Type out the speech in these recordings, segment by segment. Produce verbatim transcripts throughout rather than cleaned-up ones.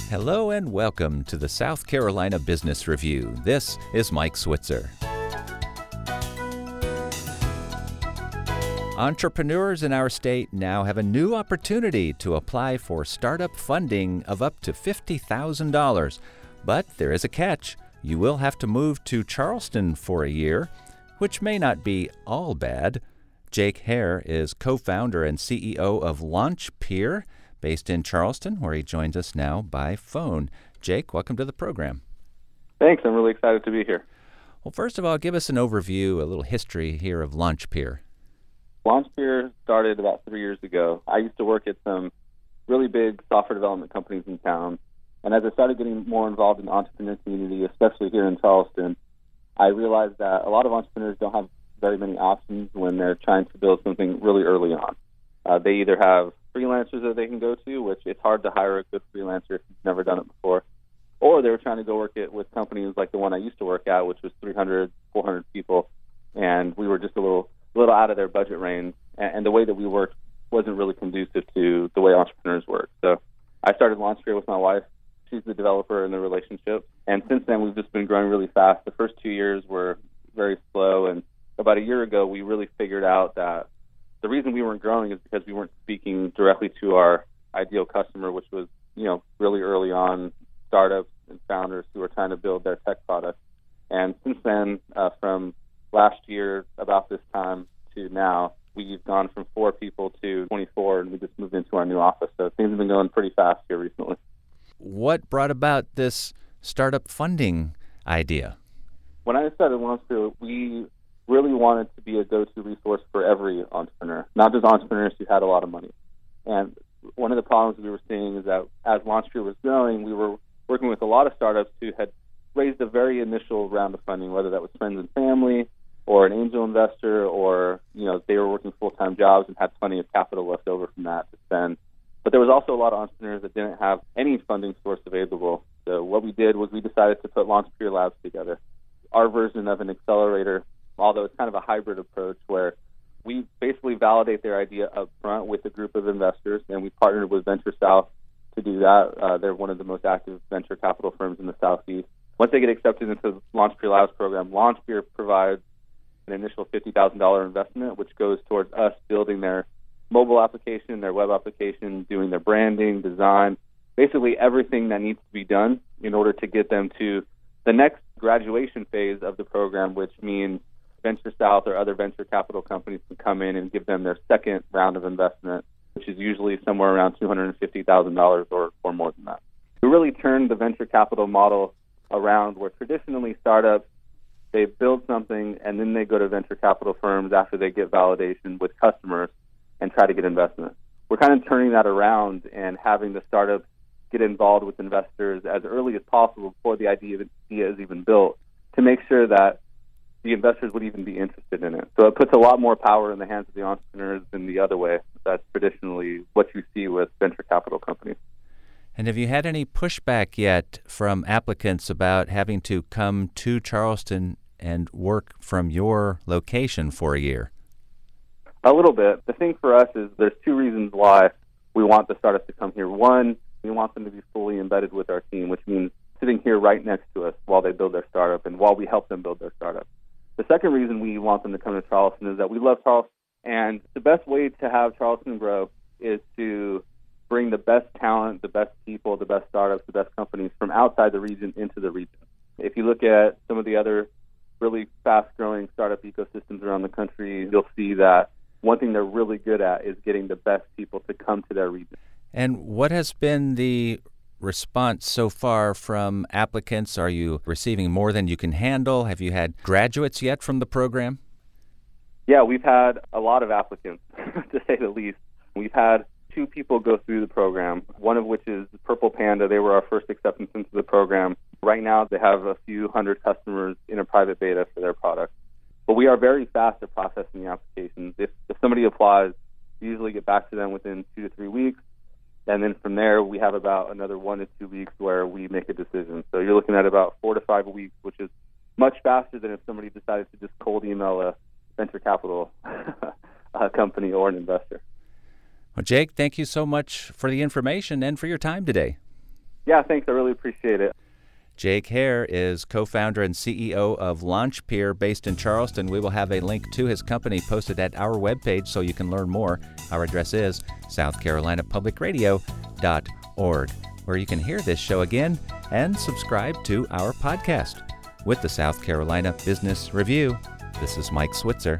Hello and welcome to the South Carolina Business Review. This is Mike Switzer. Entrepreneurs in our state now have a new opportunity to apply for startup funding of up to fifty thousand dollars. But there is a catch. You will have to move to Charleston for a year, which may not be all bad. Jake Hare is co-founder and C E O of LaunchPeer, based in Charleston, where he joins us now by phone. Jake, welcome to the program. Thanks. I'm really excited to be here. Well, first of all, give us an overview, a little history here of LaunchPeer. LaunchPeer started about three years ago. I used to work at some really big software development companies in town. And as I started getting more involved in the entrepreneur community, especially here in Charleston, I realized that a lot of entrepreneurs don't have very many options when they're trying to build something really early on. Uh, they either have freelancers that they can go to, which it's hard to hire a good freelancer if you've never done it before, or they were trying to go work it with companies like the one I used to work at, which was three hundred, four hundred people, and we were just a little little out of their budget range, and, and the way that we worked wasn't really conducive to the way entrepreneurs work. So I started LaunchPeer with my wife. She's the developer in the relationship, and since then we've just been growing really fast. The first two years were very slow, and about a year ago we really figured out that the reason we weren't growing is because we weren't speaking directly to our ideal customer, which was, you know, really early on startups and founders who were trying to build their tech product. And since then, uh, from last year, about this time to now, we've gone from four people to twenty-four, and we just moved into our new office. So things have been going pretty fast here recently. What brought about this startup funding idea? When I started LaunchPeer, we really wanted to be a go-to resource for every entrepreneur, not just entrepreneurs who had a lot of money. And one of the problems we were seeing is that as LaunchPeer was growing, we were working with a lot of startups who had raised a very initial round of funding, whether that was friends and family or an angel investor, or, you know, they were working full-time jobs and had plenty of capital left over from that to spend. But there was also a lot of entrepreneurs that didn't have any funding source available. So what we did was we decided to put LaunchPeer Labs together, our version of an accelerator, although it's kind of a hybrid approach where we basically validate their idea up front with a group of investors, and we partnered with Venture South to do that. Uh, they're one of the most active venture capital firms in the Southeast. Once they get accepted into the LaunchPeer Labs program, LaunchPeer provides an initial fifty thousand dollars investment, which goes towards us building their mobile application, their web application, doing their branding, design, basically everything that needs to be done in order to get them to the next graduation phase of the program, which means Venture South or other venture capital companies can come in and give them their second round of investment, which is usually somewhere around two hundred fifty thousand dollars or, or more than that. We really turned the venture capital model around where traditionally startups, they build something and then they go to venture capital firms after they get validation with customers and try to get investment. We're kind of turning that around and having the startups get involved with investors as early as possible before the idea, idea is even built to make sure that the investors would even be interested in it. So it puts a lot more power in the hands of the entrepreneurs than the other way. That's traditionally what you see with venture capital companies. And have you had any pushback yet from applicants about having to come to Charleston and work from your location for a year? A little bit. The thing for us is there's two reasons why we want the startups to come here. One, we want them to be fully embedded with our team, which means sitting here right next to us while they build their startup and while we help them build their startup. The second reason we want them to come to Charleston is that we love Charleston, and the best way to have Charleston grow is to bring the best talent, the best people, the best startups, the best companies from outside the region into the region. If you look at some of the other really fast-growing startup ecosystems around the country, you'll see that one thing they're really good at is getting the best people to come to their region. And what has been the response so far from applicants? Are you receiving more than you can handle? Have you had graduates yet from the program? Yeah, we've had a lot of applicants, to say the least. We've had two people go through the program, one of which is Purple Panda. They were our first acceptance into the program. Right now, they have a few hundred customers in a private beta for their product. But we are very fast at processing the applications. If, if somebody applies, we usually get back to them within two to three weeks. And then from there, we have about another one to two weeks where we make a decision. So you're looking at about four to five weeks, which is much faster than if somebody decided to just cold email a venture capital a company or an investor. Well, Jake, thank you so much for the information and for your time today. Yeah, thanks. I really appreciate it. Jake Hare is co-founder and C E O of LaunchPeer based in Charleston. We will have a link to his company posted at our webpage so you can learn more. Our address is south carolina public radio dot org, where you can hear this show again and subscribe to our podcast. With the South Carolina Business Review, this is Mike Switzer.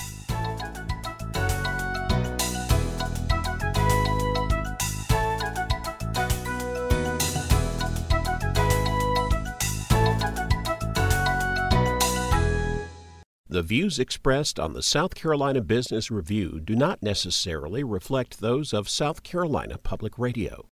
The views expressed on the South Carolina Business Review do not necessarily reflect those of South Carolina Public Radio.